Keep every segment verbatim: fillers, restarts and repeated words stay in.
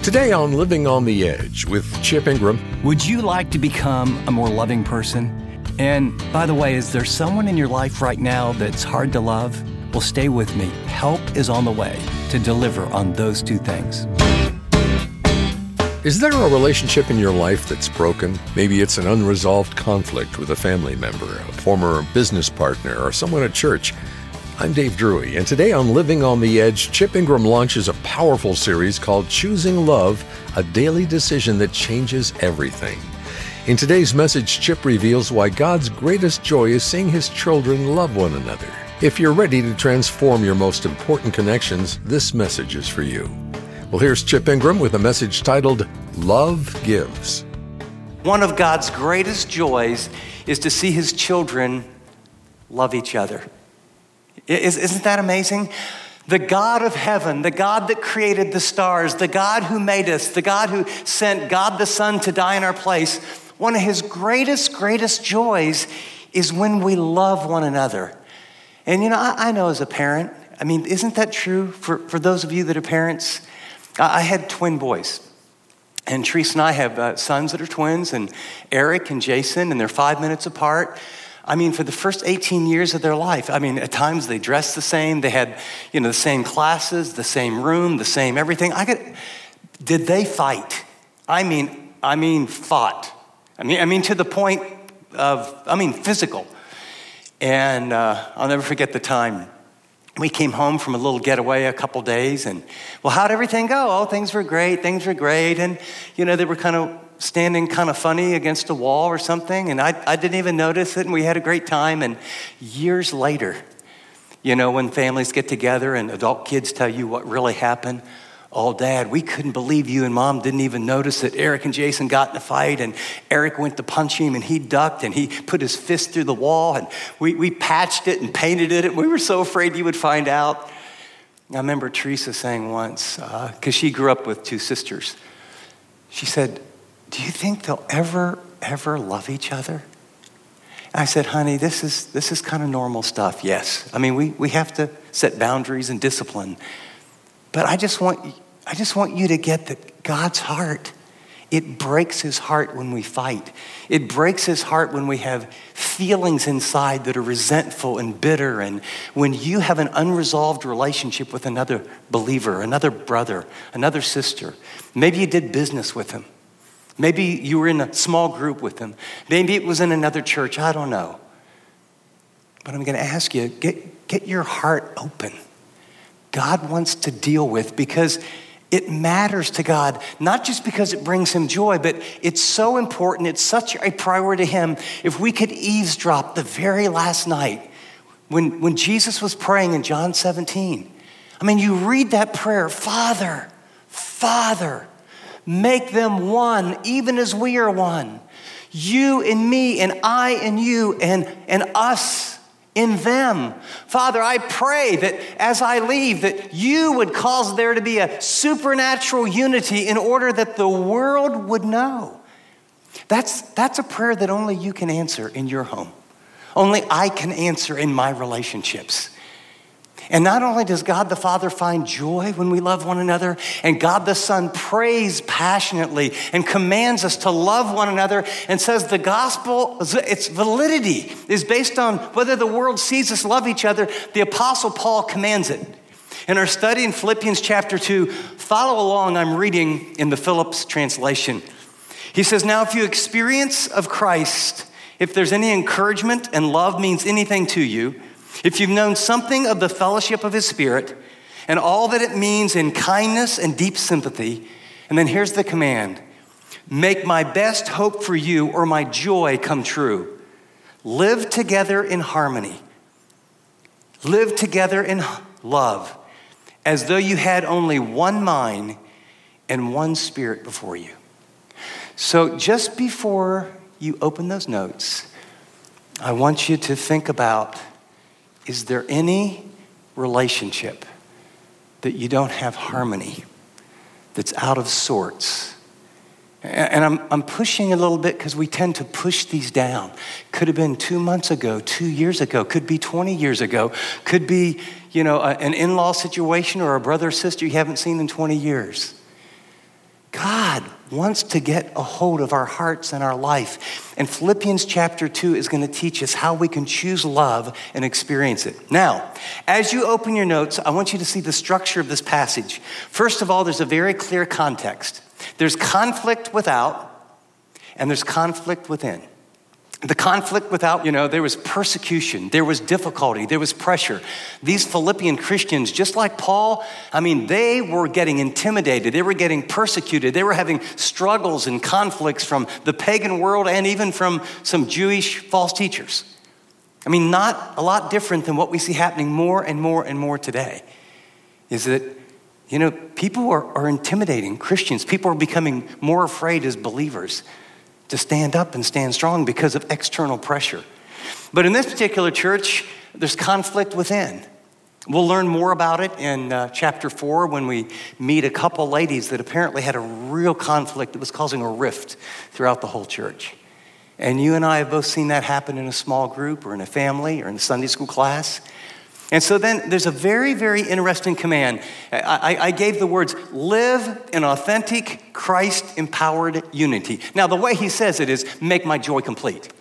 Today on Living on the Edge with Chip Ingram. Would you like to become a more loving person? And by the way, is there someone in your life right now that's hard to love? Well, stay with me. Help is on the way to deliver on those two things. Is there a relationship in your life that's broken? Maybe it's an unresolved conflict with a family member, a former business partner, or someone at church. I'm Dave Drury, and today on Living on the Edge, Chip Ingram launches a powerful series called Choosing Love, a daily decision that changes everything. In today's message, Chip reveals why God's greatest joy is seeing His children love one another. If you're ready to transform your most important connections, this message is for you. Well, here's Chip Ingram with a message titled, Love Gives. One of God's greatest joys is to see His children love each other. Isn't that amazing? The God of heaven, the God that created the stars, the God who made us, the God who sent God the Son to die in our place, one of His greatest, greatest joys is when we love one another. And you know, I, I know as a parent, I mean, isn't that true for, for those of you that are parents? I, I had twin boys. And Teresa and I have uh, sons that are twins, and Eric and Jason, and they're five minutes apart. I mean, for the first eighteen years of their life, I mean, at times they dressed the same. They had, you know, the same classes, the same room, the same everything. I could, did they fight? I mean, I mean, fought. I mean, I mean, to the point of, I mean, physical. And uh, I'll never forget the time. We came home from a little getaway a couple days, and, well, how'd everything go? Oh, things were great, things were great. And, you know, they were kind of standing kind of funny against a wall or something, and I, I didn't even notice it, and we had a great time. And years later, you know, when families get together and adult kids tell you what really happened, oh, Dad, we couldn't believe you and Mom didn't even notice that Eric and Jason got in a fight, and Eric went to punch him, and he ducked, and he put his fist through the wall, and we, we patched it and painted it, and we were so afraid you would find out. I remember Teresa saying once, because uh, she grew up with two sisters, she said, do you think they'll ever, ever love each other? And I said, honey, this is this is kind of normal stuff, yes. I mean, we, we have to set boundaries and discipline. But I just want I just want you to get that God's heart, it breaks His heart when we fight. It breaks His heart when we have feelings inside that are resentful and bitter. And when you have an unresolved relationship with another believer, another brother, another sister, maybe you did business with him. Maybe you were in a small group with them. Maybe it was in another church. I don't know. But I'm going to ask you, get, get your heart open. God wants to deal with, because it matters to God, not just because it brings Him joy, but it's so important. It's such a priority to Him. If we could eavesdrop the very last night when, when Jesus was praying in John seventeen. I mean, you read that prayer, Father, Father, make them one, even as we are one. You and me, and I and you, and, and us in them. Father, I pray that as I leave, that you would cause there to be a supernatural unity in order that the world would know. That's, that's a prayer that only you can answer in your home. Only I can answer in my relationships. And not only does God the Father find joy when we love one another, and God the Son prays passionately and commands us to love one another and says the gospel, its validity is based on whether the world sees us love each other. The Apostle Paul commands it. In our study in Philippians chapter two, follow along, I'm reading in the Phillips translation. He says, now if you experience of Christ, if there's any encouragement and love means anything to you, if you've known something of the fellowship of His Spirit and all that it means in kindness and deep sympathy, and then here's the command, make my best hope for you or my joy come true. Live together in harmony. Live together in love, as though you had only one mind and one spirit before you. So just before you open those notes, I want you to think about, is there any relationship that you don't have harmony, that's out of sorts? And I'm, I'm pushing a little bit because we tend to push these down. Could have been two months ago, two years ago, could be twenty years ago, could be, you know, a, an in-law situation or a brother or sister you haven't seen in twenty years. God wants to get a hold of our hearts and our life. And Philippians chapter two is going to teach us how we can choose love and experience it. Now, as you open your notes, I want you to see the structure of this passage. First of all, there's a very clear context. There's conflict without, and there's conflict within. The conflict without, you know, there was persecution, there was difficulty, there was pressure. These Philippian Christians, just like Paul, I mean, they were getting intimidated, they were getting persecuted, they were having struggles and conflicts from the pagan world and even from some Jewish false teachers. I mean, not a lot different than what we see happening more and more and more today. Is that, you know, people are, are intimidating Christians. People are becoming more afraid as believers to stand up and stand strong because of external pressure. But in this particular church, there's conflict within. We'll learn more about it in uh, chapter four when we meet a couple ladies that apparently had a real conflict that was causing a rift throughout the whole church. And you and I have both seen that happen in a small group or in a family or in a Sunday school class. And so then there's a very, very interesting command. I, I gave the words, live in authentic Christ-empowered unity. Now, the way he says it is, make my joy complete.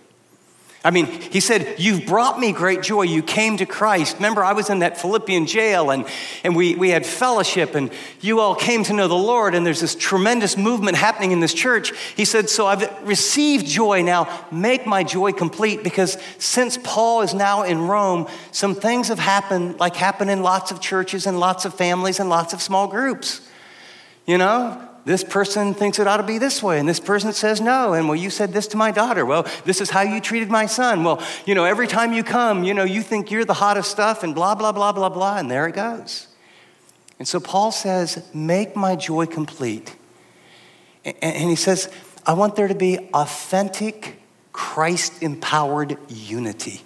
I mean, he said, you've brought me great joy. You came to Christ. Remember, I was in that Philippian jail, and, and we, we had fellowship, and you all came to know the Lord, and there's this tremendous movement happening in this church. He said, so I've received joy. Now, make my joy complete, because since Paul is now in Rome, some things have happened, like happen in lots of churches and lots of families and lots of small groups. You know? This person thinks it ought to be this way, and this person says no. And, well, you said this to my daughter. Well, this is how you treated my son. Well, you know, every time you come, you know, you think you're the hottest stuff and blah, blah, blah, blah, blah, and there it goes. And so Paul says, make my joy complete. And he says, I want there to be authentic, Christ-empowered unity.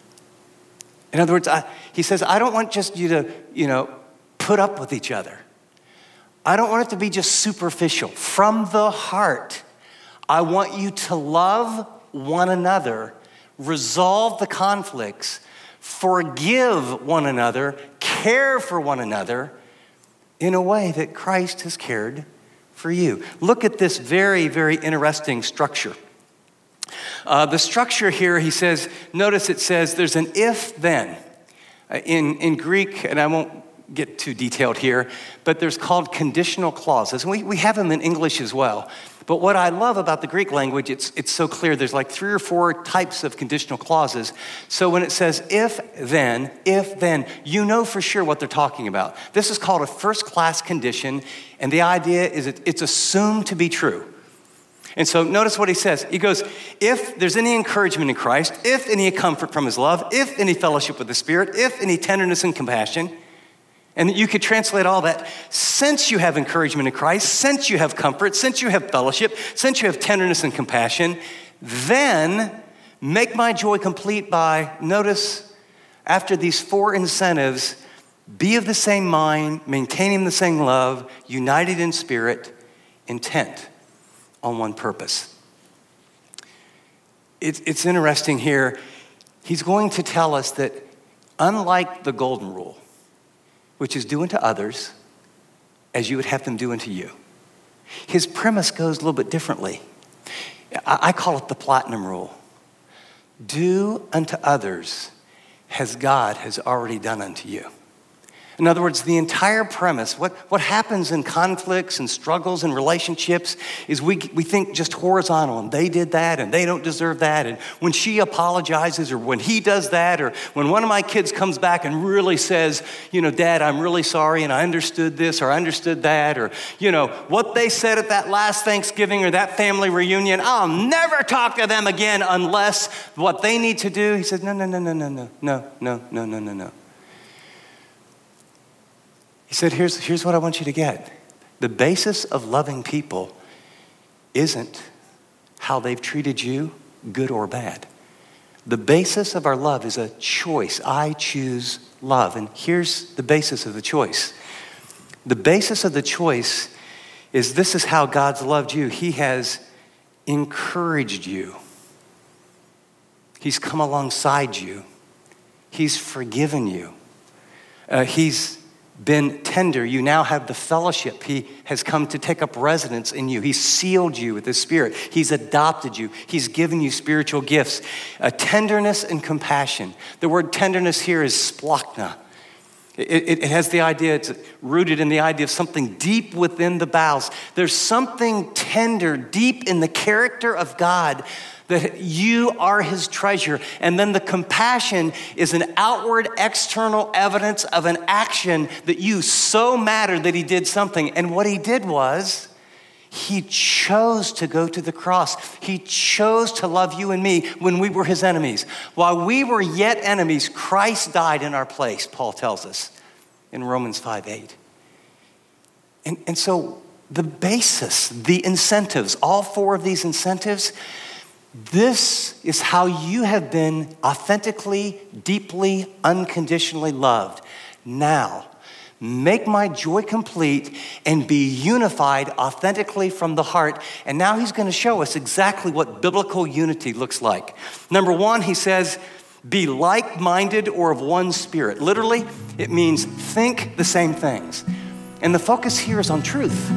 In other words, I, he says, I don't want just you to, you know, put up with each other. I don't want it to be just superficial. From the heart, I want you to love one another, resolve the conflicts, forgive one another, care for one another in a way that Christ has cared for you. Look at this very, very interesting structure. Uh, the structure here, he says, notice it says there's an if-then. Uh, in, in Greek, and I won't get too detailed here, but there's called conditional clauses. And we, we have them in English as well. But what I love about the Greek language, it's, it's so clear. There's like three or four types of conditional clauses. So when it says if then, if then, you know for sure what they're talking about. This is called a first-class condition, and the idea is it, it's assumed to be true. And so notice what he says. He goes, if there's any encouragement in Christ, if any comfort from his love, if any fellowship with the Spirit, if any tenderness and compassion. And you could translate all that. Since you have encouragement in Christ, since you have comfort, since you have fellowship, since you have tenderness and compassion, then make my joy complete by, notice, after these four incentives, be of the same mind, maintaining the same love, united in spirit, intent on one purpose. It's, it's interesting here. He's going to tell us that unlike the golden rule, which is do unto others as you would have them do unto you, his premise goes a little bit differently. I, I call it the platinum rule. Do unto others as God has already done unto you. In other words, the entire premise, what, what happens in conflicts and struggles and relationships is we, we think just horizontal, and they did that and they don't deserve that. And when she apologizes or when he does that, or when one of my kids comes back and really says, you know, Dad, I'm really sorry and I understood this or I understood that, or, you know, what they said at that last Thanksgiving or that family reunion, I'll never talk to them again unless what they need to do. He said, no, no, no, no, no, no, no, no, no, no, no, no. He said, here's, here's what I want you to get. The basis of loving people isn't how they've treated you, good or bad. The basis of our love is a choice. I choose love. And here's the basis of the choice. The basis of the choice is this is how God's loved you. He has encouraged you. He's come alongside you. He's forgiven you. Uh, he's been tender. You now have the fellowship. He has come to take up residence in you. He's sealed you with his Spirit. He's adopted you. He's given you spiritual gifts, a tenderness and compassion. The word tenderness here is splachna. It, it, it has the idea, it's rooted in the idea of something deep within the bowels. There's something tender, deep in the character of God, that you are his treasure. And then the compassion is an outward, external evidence of an action that you so mattered that he did something. And what he did was, he chose to go to the cross. He chose to love you and me when we were his enemies. While we were yet enemies, Christ died in our place, Paul tells us in Romans five eight. And, and so the basis, the incentives, all four of these incentives, this is how you have been authentically, deeply, unconditionally loved. Now, make my joy complete and be unified authentically from the heart. And now he's going to show us exactly what biblical unity looks like. Number one, he says, be like-minded or of one spirit. Literally, it means think the same things. And the focus here is on truth.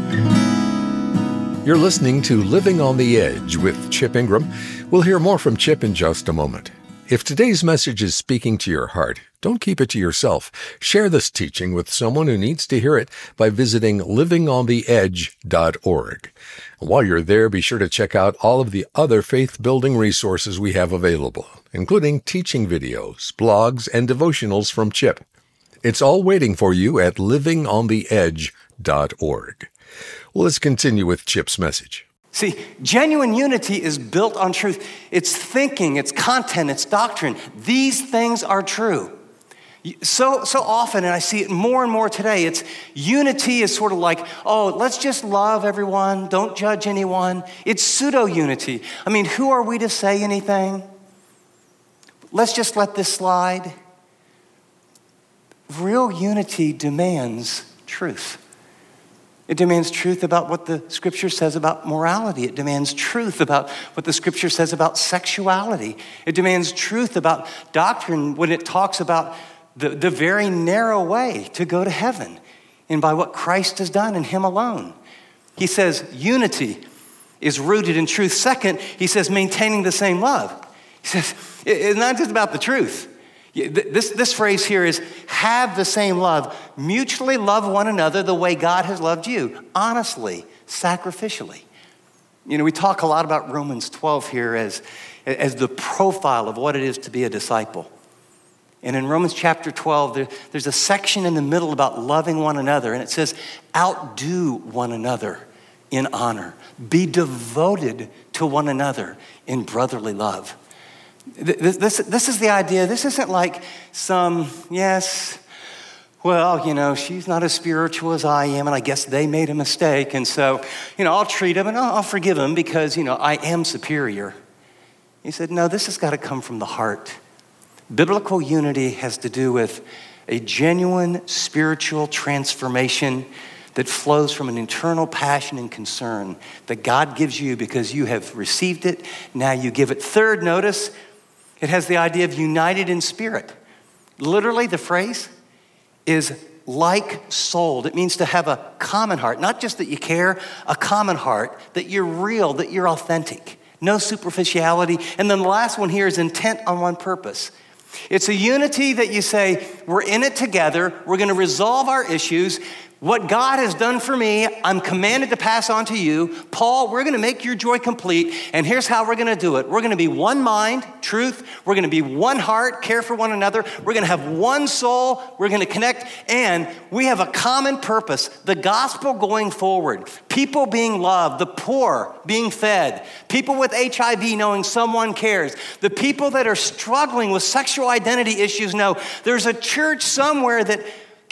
You're listening to Living on the Edge with Chip Ingram. We'll hear more from Chip in just a moment. If today's message is speaking to your heart, don't keep it to yourself. Share this teaching with someone who needs to hear it by visiting living on the edge dot org. While you're there, be sure to check out all of the other faith-building resources we have available, including teaching videos, blogs, and devotionals from Chip. It's all waiting for you at living on the edge dot org. Well, let's continue with Chip's message. See, genuine unity is built on truth. It's thinking, it's content, it's doctrine. These things are true. So, so often, and I see it more and more today, it's unity is sort of like, oh, let's just love everyone, don't judge anyone. It's pseudo-unity. I mean, who are we to say anything? Let's just let this slide. Real unity demands truth. It demands truth about what the scripture says about morality. It demands truth about what the scripture says about sexuality. It demands truth about doctrine when it talks about the, the very narrow way to go to heaven and by what Christ has done and him alone. He says unity is rooted in truth. Second, he says maintaining the same love. He says it's not just about the truth. This, this phrase here is have the same love. Mutually love one another the way God has loved you. Honestly, sacrificially. You know, we talk a lot about Romans twelve here as, as the profile of what it is to be a disciple. And in Romans chapter twelve, there, there's a section in the middle about loving one another. And it says, outdo one another in honor. Be devoted to one another in brotherly love. This, this, this is the idea. This isn't like some, yes, well, you know, she's not as spiritual as I am, and I guess they made a mistake, and so, you know, I'll treat him and I'll, I'll forgive him because, you know, I am superior. He said, no, this has got to come from the heart. Biblical unity has to do with a genuine spiritual transformation that flows from an internal passion and concern that God gives you because you have received it. Now you give it. Third, notice, it has the idea of united in spirit. Literally, the phrase is like-souled. It means to have a common heart. Not just that you care, a common heart, that you're real, that you're authentic. No superficiality. And then the last one here is intent on one purpose. It's a unity that you say, we're in it together. We're going to resolve our issues. What God has done for me, I'm commanded to pass on to you. Paul, we're going to make your joy complete, and here's how we're going to do it. We're going to be one mind, truth. We're going to be one heart, care for one another. We're going to have one soul. We're going to connect, and we have a common purpose, the gospel going forward, people being loved, the poor being fed, people with H I V knowing someone cares, the people that are struggling with sexual identity issues know there's a church somewhere that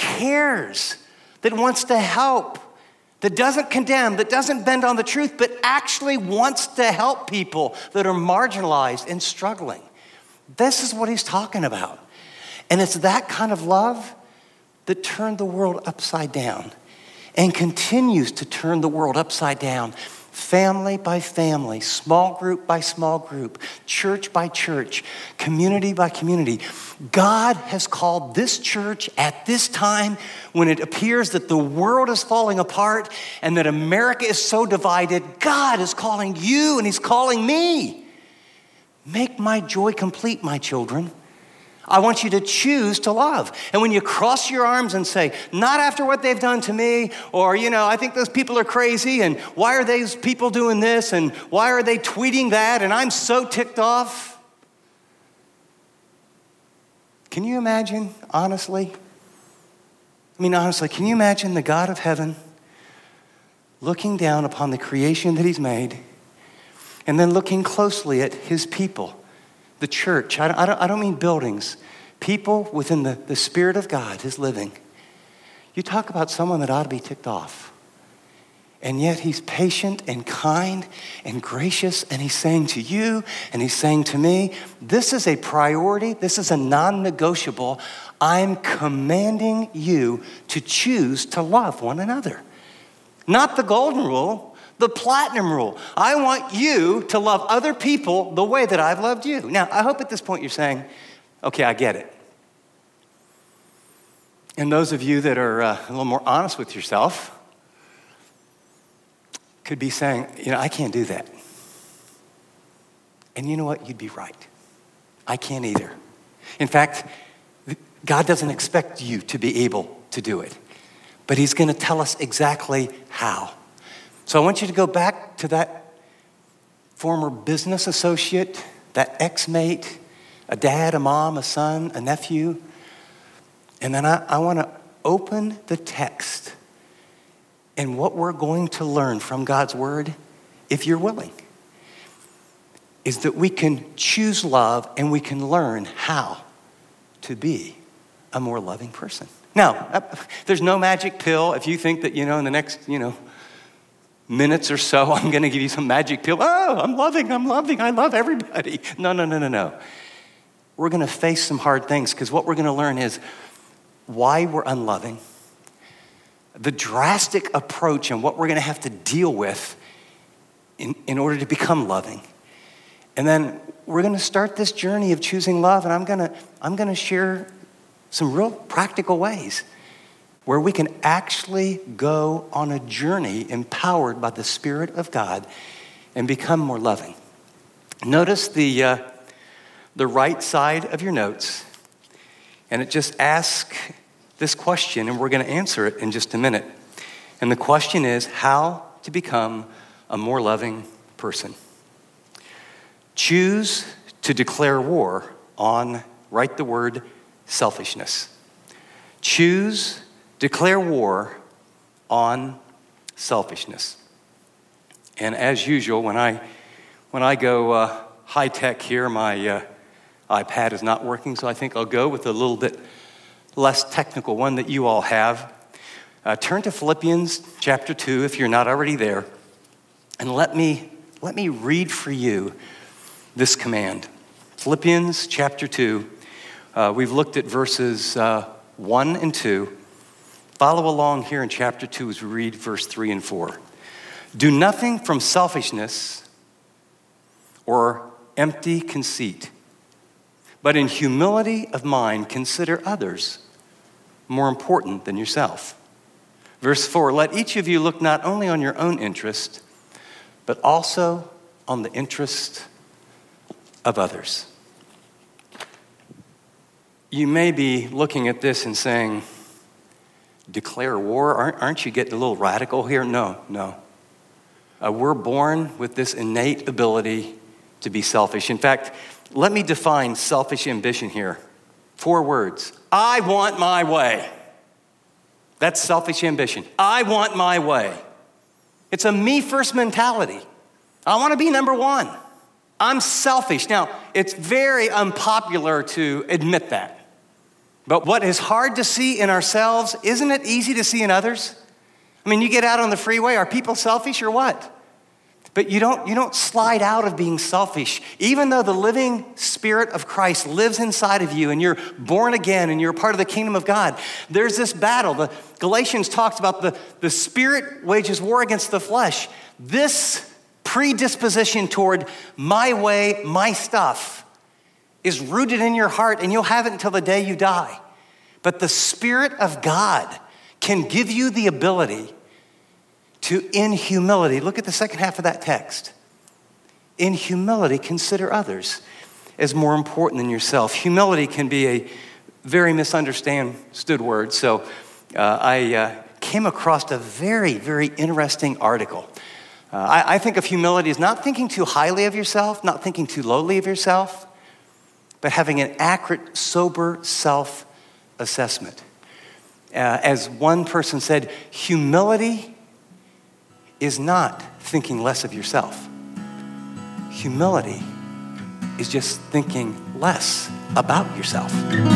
cares, that wants to help, that doesn't condemn, that doesn't bend on the truth, but actually wants to help people that are marginalized and struggling. This is what he's talking about. And it's that kind of love that turned the world upside down and continues to turn the world upside down family by family, small group by small group, church by church, community by community. God has called this church at this time when it appears that the world is falling apart and that America is so divided. God is calling you and he's calling me. Make my joy complete, my children. I want you to choose to love. And when you cross your arms and say, not after what they've done to me, or, you know, I think those people are crazy, and why are those people doing this, and why are they tweeting that, and I'm so ticked off. Can you imagine, honestly? I mean, honestly, can you imagine the God of heaven looking down upon the creation that he's made, and then looking closely at his people? The church, I don't, I don't, I don't mean buildings, people within the, the Spirit of God is living. You talk about someone that ought to be ticked off. And yet he's patient and kind and gracious, and he's saying to you and he's saying to me, this is a priority, this is a non-negotiable. I'm commanding you to choose to love one another. Not the golden rule, the platinum rule. I want you to love other people the way that I've loved you. Now, I hope at this point you're saying, okay, I get it. And those of you that are uh, a little more honest with yourself could be saying, you know, I can't do that. And you know what? You'd be right. I can't either. In fact, God doesn't expect you to be able to do it, but he's going to tell us exactly how. So I want you to go back to that former business associate, that ex-mate, a dad, a mom, a son, a nephew. And then I, I want to open the text. And what we're going to learn from God's word, if you're willing, is that we can choose love and we can learn how to be a more loving person. Now, there's no magic pill. If you think that, you know, in the next, you know, minutes or so, I'm going to give you some magic pill. Oh, I'm loving, I'm loving, I love everybody. No, no, no, no, no. We're going to face some hard things because what we're going to learn is why we're unloving, the drastic approach and what we're going to have to deal with in, in order to become loving. And then we're going to start this journey of choosing love, and I'm going to I'm going to share some real practical ways where we can actually go on a journey empowered by the Spirit of God and become more loving. Notice the, uh, the right side of your notes, and it just asks this question, and we're going to answer it in just a minute. And the question is, how to become a more loving person. Choose to declare war on, write the word, selfishness. Choose Declare war on selfishness. And as usual, when I when I go uh, high tech here, my uh, iPad is not working, so I think I'll go with a little bit less technical one that you all have. Uh, turn to Philippians chapter two if you're not already there, and let me let me read for you this command. Philippians chapter two. Uh, we've looked at verses uh, one and two. Follow along here in chapter two as we read verse three and four. Do nothing from selfishness or empty conceit, but in humility of mind consider others more important than yourself. Verse four, let each of you look not only on your own interest, but also on the interest of others. You may be looking at this and saying, declare war? Aren't, aren't you getting a little radical here? No, no. Uh, we're born with this innate ability to be selfish. In fact, let me define selfish ambition here. Four words. I want my way. That's selfish ambition. I want my way. It's a me first mentality. I want to be number one. I'm selfish. Now, it's very unpopular to admit that. But what is hard to see in ourselves, isn't it easy to see in others? I mean, you get out on the freeway, are people selfish or what? But you don't, you don't slide out of being selfish. Even though the living Spirit of Christ lives inside of you and you're born again and you're part of the kingdom of God, there's this battle. The Galatians talks about the, the Spirit wages war against the flesh. This predisposition toward my way, my stuff, is rooted in your heart, and you'll have it until the day you die. But the Spirit of God can give you the ability to, in humility, look at the second half of that text. In humility, consider others as more important than yourself. Humility can be a very misunderstood word. So uh, I uh, came across a very, very interesting article. Uh, I, I think of humility as not thinking too highly of yourself, not thinking too lowly of yourself, but having an accurate, sober self-assessment. Uh, as one person said, humility is not thinking less of yourself. Humility is just thinking less about yourself.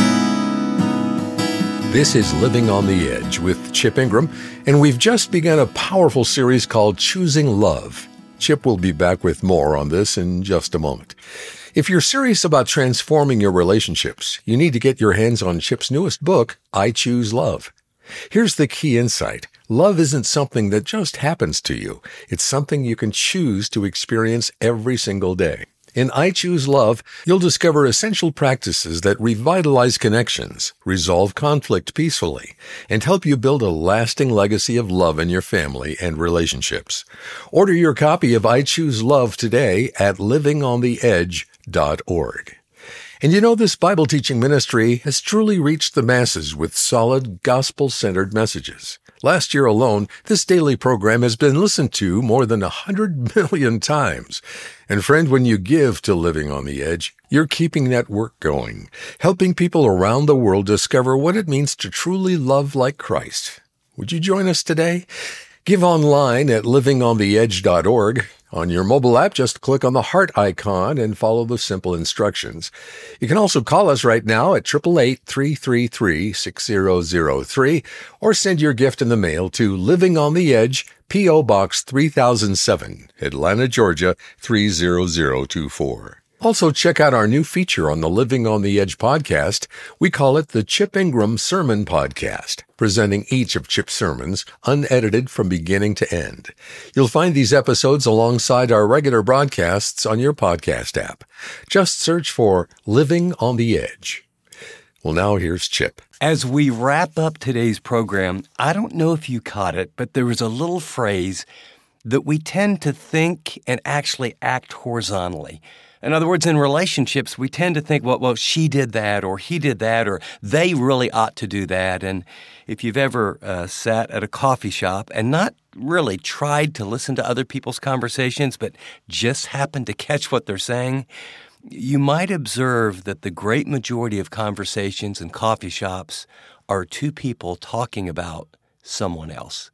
This is Living on the Edge with Chip Ingram, and we've just begun a powerful series called Choosing Love. Chip will be back with more on this in just a moment. If you're serious about transforming your relationships, you need to get your hands on Chip's newest book, I Choose Love. Here's the key insight. Love isn't something that just happens to you. It's something you can choose to experience every single day. In I Choose Love, you'll discover essential practices that revitalize connections, resolve conflict peacefully, and help you build a lasting legacy of love in your family and relationships. Order your copy of I Choose Love today at living on the edge dot org. And you know, this Bible teaching ministry has truly reached the masses with solid, gospel-centered messages. Last year alone, this daily program has been listened to more than one hundred million times. And friend, when you give to Living on the Edge, you're keeping that work going, helping people around the world discover what it means to truly love like Christ. Would you join us today? Give online at living on the edge dot org. On your mobile app, just click on the heart icon and follow the simple instructions. You can also call us right now at eight eight eight, three three three, six zero zero three or send your gift in the mail to Living on the Edge, P O. Box three thousand seven, Atlanta, Georgia, three zero zero two four. Also, check out our new feature on the Living on the Edge podcast. We call it the Chip Ingram Sermon Podcast, presenting each of Chip's sermons, unedited from beginning to end. You'll find these episodes alongside our regular broadcasts on your podcast app. Just search for Living on the Edge. Well, now here's Chip. As we wrap up today's program, I don't know if you caught it, but there was a little phrase that we tend to think and actually act horizontally. In other words, in relationships, we tend to think, well, well, she did that, or he did that, or they really ought to do that. And if you've ever uh, sat at a coffee shop and not really tried to listen to other people's conversations, but just happened to catch what they're saying, you might observe that the great majority of conversations in coffee shops are two people talking about someone else.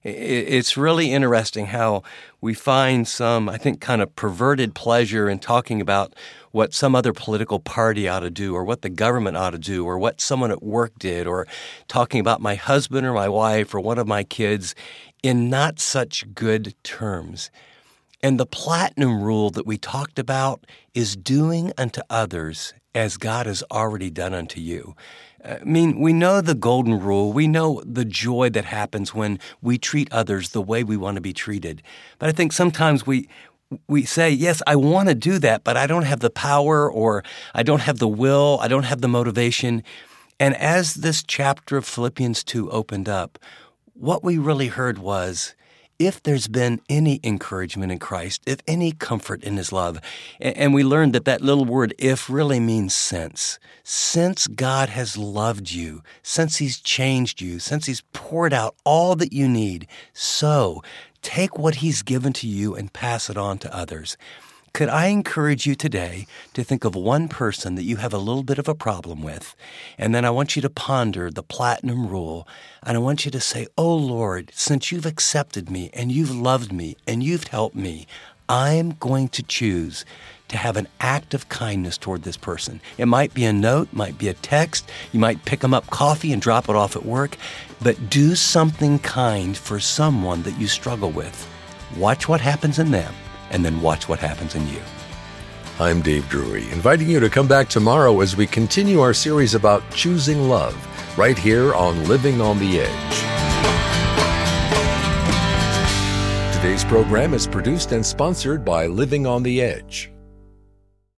It's really interesting how we find some, I think, kind of perverted pleasure in talking about what some other political party ought to do, or what the government ought to do, or what someone at work did, or talking about my husband or my wife or one of my kids in not such good terms. And the platinum rule that we talked about is doing unto others as God has already done unto you. I mean, we know the golden rule. We know the joy that happens when we treat others the way we want to be treated. But I think sometimes we we say, yes, I want to do that, but I don't have the power, or I don't have the will, I don't have the motivation. And as this chapter of Philippians two opened up, what we really heard was, if there's been any encouragement in Christ, if any comfort in His love, and we learned that that little word if really means since. Since God has loved you, since He's changed you, since He's poured out all that you need, so take what He's given to you and pass it on to others. Could I encourage you today to think of one person that you have a little bit of a problem with, and then I want you to ponder the platinum rule, and I want you to say, oh Lord, since you've accepted me and you've loved me and you've helped me, I'm going to choose to have an act of kindness toward this person. It might be a note, might be a text, you might pick them up coffee and drop it off at work, but do something kind for someone that you struggle with. Watch what happens in them, and then watch what happens in you. I'm Dave Drury, inviting you to come back tomorrow as we continue our series about choosing love, right here on Living on the Edge. Today's program is produced and sponsored by Living on the Edge.